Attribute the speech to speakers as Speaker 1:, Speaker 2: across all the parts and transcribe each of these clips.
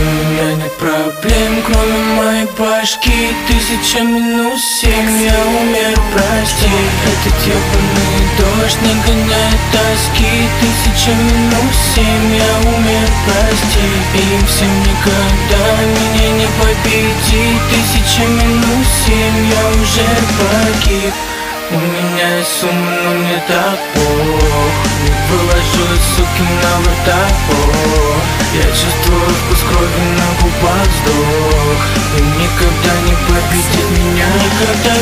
Speaker 1: меня нет проблем, кроме моей башки. 1000 минус 7, я умер, прости. Этот ебаный дождь не гоняет тоски. 1000 минус 7, я умер, прости. Им всем никогда меня не победить. 1000 минус 7, я уже погиб. У меня есть сумма, но мне так пох. Не выложу из суки на вертопор. Я чувствую вкус крови на губах, вздох. И никогда не победит меня, никогда.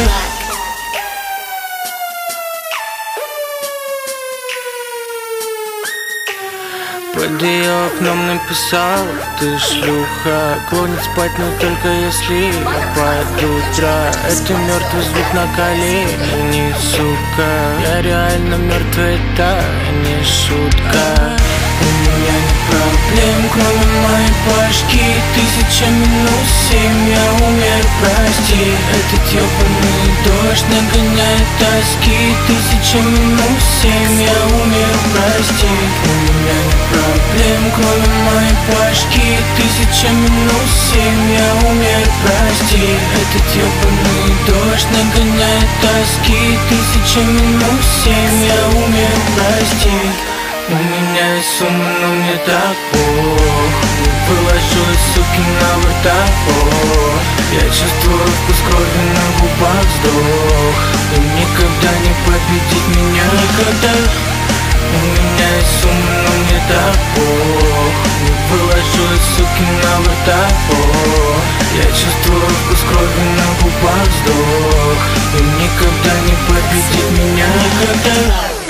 Speaker 1: Под ее окном написал: ты шлюха, клонит спать, но только если под утро. Это мертвый звук на колени, сука. Я реально мертвый, это не шутка. У меня нет проблем, кроме моей башки. 1000 минус 7, я умер, прости. Этот ебаный дождь нагоняет тоски. 1000 минус 7, я умер, прости. У меня нет проблем, кроме моей башки. 1000 минус 7, я умер, прости. Этот ебаный дождь нагоняет тоски. 1000 минус 7, я умер, прости. У меня есть сумма, но мне так пох. Не выложу из суки на вертопор. Я чувствую вкус крови на губах, вздох. И никогда не победит меня, никогда. У меня есть сумма, но мне так пох. Не выложу из суки на вертопор. Я чувствую вкус крови на губах, вздох. И никогда не победит меня, никогда.